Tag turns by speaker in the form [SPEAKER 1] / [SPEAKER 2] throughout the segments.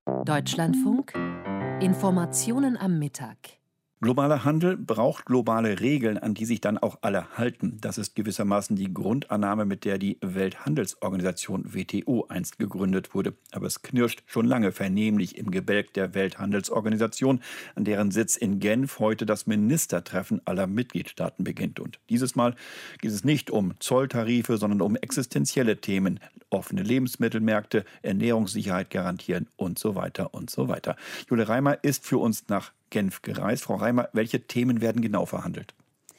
[SPEAKER 1] Deutschlandfunk. Informationen am Mittag.
[SPEAKER 2] Globaler Handel braucht globale Regeln, an die sich dann auch alle halten. Das ist gewissermaßen die Grundannahme, mit der die Welthandelsorganisation WTO einst gegründet wurde. Aber es knirscht schon lange vernehmlich im Gebälk der Welthandelsorganisation, an deren Sitz in Genf heute das Ministertreffen aller Mitgliedstaaten beginnt. Und dieses Mal geht es nicht um Zolltarife, sondern um existenzielle Themen. Offene Lebensmittelmärkte, Ernährungssicherheit garantieren und so weiter und so weiter. Jule Reimer ist für uns nach Genf gereist. Frau Reimer, welche Themen werden genau verhandelt?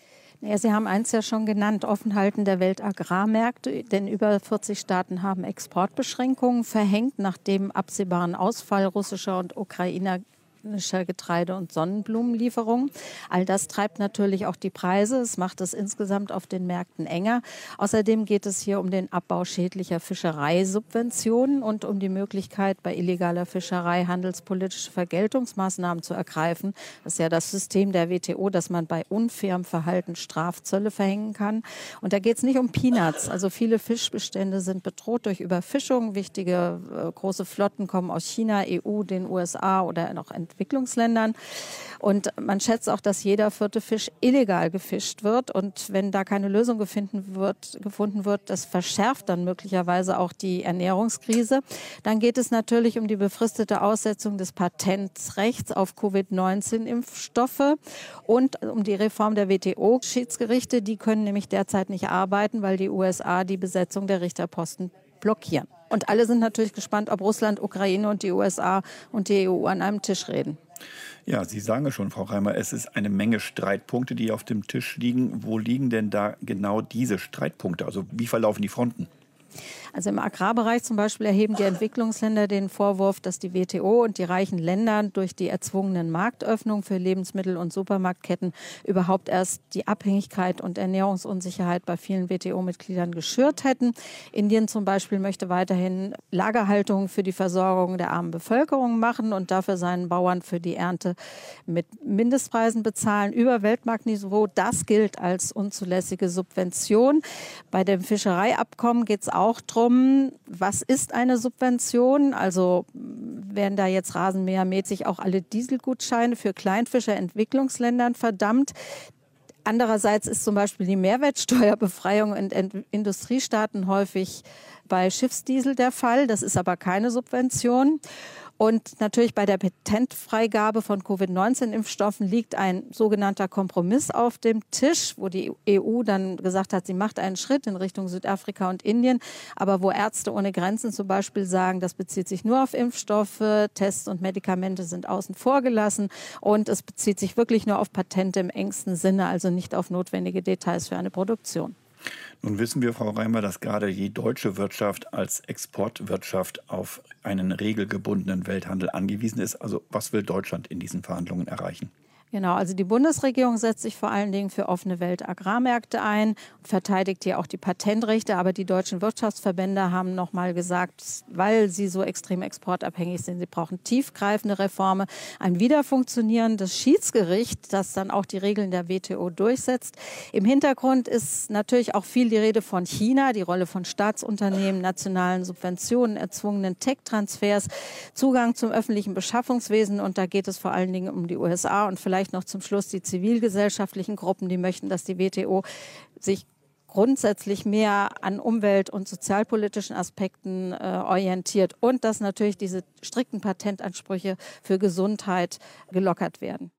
[SPEAKER 3] Ja, Sie haben eins ja schon genannt, Offenhalten der Weltagrarmärkte, denn über 40 Staaten haben Exportbeschränkungen verhängt nach dem absehbaren Ausfall russischer und ukrainischer Getreide- und Sonnenblumenlieferungen. All das treibt natürlich auch die Preise. Es macht es insgesamt auf den Märkten enger. Außerdem geht es hier um den Abbau schädlicher Fischereisubventionen und um die Möglichkeit, bei illegaler Fischerei handelspolitische Vergeltungsmaßnahmen zu ergreifen. Das ist ja das System der WTO, dass man bei unfairem Verhalten Strafzölle verhängen kann. Und da geht es nicht um Peanuts. Also viele Fischbestände sind bedroht durch Überfischung. Wichtige große Flotten kommen aus China, EU, den USA oder noch Entwicklungsländern. Und man schätzt auch, dass jeder vierte Fisch illegal gefischt wird. Und wenn da keine Lösung gefunden wird, das verschärft dann möglicherweise auch die Ernährungskrise. Dann geht es natürlich um die befristete Aussetzung des Patentrechts auf Covid-19-Impfstoffe und um die Reform der WTO-Schiedsgerichte. Die können nämlich derzeit nicht arbeiten, weil die USA die Besetzung der Richterposten blockieren. Und alle sind natürlich gespannt, ob Russland, Ukraine und die USA und die EU an einem Tisch reden.
[SPEAKER 2] Ja, Sie sagen es schon, Frau Reimer, es ist eine Menge Streitpunkte, die auf dem Tisch liegen. Wo liegen denn da genau diese Streitpunkte? Also wie verlaufen die Fronten?
[SPEAKER 3] Also im Agrarbereich zum Beispiel erheben die Entwicklungsländer den Vorwurf, dass die WTO und die reichen Länder durch die erzwungenen Marktöffnungen für Lebensmittel- und Supermarktketten überhaupt erst die Abhängigkeit und Ernährungsunsicherheit bei vielen WTO-Mitgliedern geschürt hätten. Indien zum Beispiel möchte weiterhin Lagerhaltung für die Versorgung der armen Bevölkerung machen und dafür seinen Bauern für die Ernte mit Mindestpreisen bezahlen über Weltmarktniveau. Das gilt als unzulässige Subvention. Bei dem Fischereiabkommen geht es auch darum, was ist eine Subvention? Also werden da jetzt rasenmähermäßig auch alle Dieselgutscheine für Kleinfischer Entwicklungsländern verdammt? Andererseits ist zum Beispiel die Mehrwertsteuerbefreiung in Industriestaaten häufig bei Schiffsdiesel der Fall. Das ist aber keine Subvention. Und natürlich bei der Patentfreigabe von Covid-19-Impfstoffen liegt ein sogenannter Kompromiss auf dem Tisch, wo die EU dann gesagt hat, sie macht einen Schritt in Richtung Südafrika und Indien, aber wo Ärzte ohne Grenzen zum Beispiel sagen, das bezieht sich nur auf Impfstoffe, Tests und Medikamente sind außen vor gelassen und es bezieht sich wirklich nur auf Patente im engsten Sinne, also nicht auf notwendige Details für eine Produktion.
[SPEAKER 2] Nun wissen wir, Frau Reimer, dass gerade die deutsche Wirtschaft als Exportwirtschaft auf einen regelgebundenen Welthandel angewiesen ist. Also was will Deutschland in diesen Verhandlungen erreichen?
[SPEAKER 3] Genau, also die Bundesregierung setzt sich vor allen Dingen für offene Weltagrarmärkte ein und verteidigt hier auch die Patentrechte. Aber die deutschen Wirtschaftsverbände haben noch mal gesagt, weil sie so extrem exportabhängig sind, sie brauchen tiefgreifende Reformen, ein wieder funktionierendes Schiedsgericht, das dann auch die Regeln der WTO durchsetzt. Im Hintergrund ist natürlich auch viel die Rede von China, die Rolle von Staatsunternehmen, nationalen Subventionen, erzwungenen Tech-Transfers, Zugang zum öffentlichen Beschaffungswesen. Und da geht es vor allen Dingen um die USA und vielleicht noch zum Schluss die zivilgesellschaftlichen Gruppen, die möchten, dass die WTO sich grundsätzlich mehr an umwelt- und sozialpolitischen Aspekten orientiert und dass natürlich diese strikten Patentansprüche für Gesundheit gelockert werden.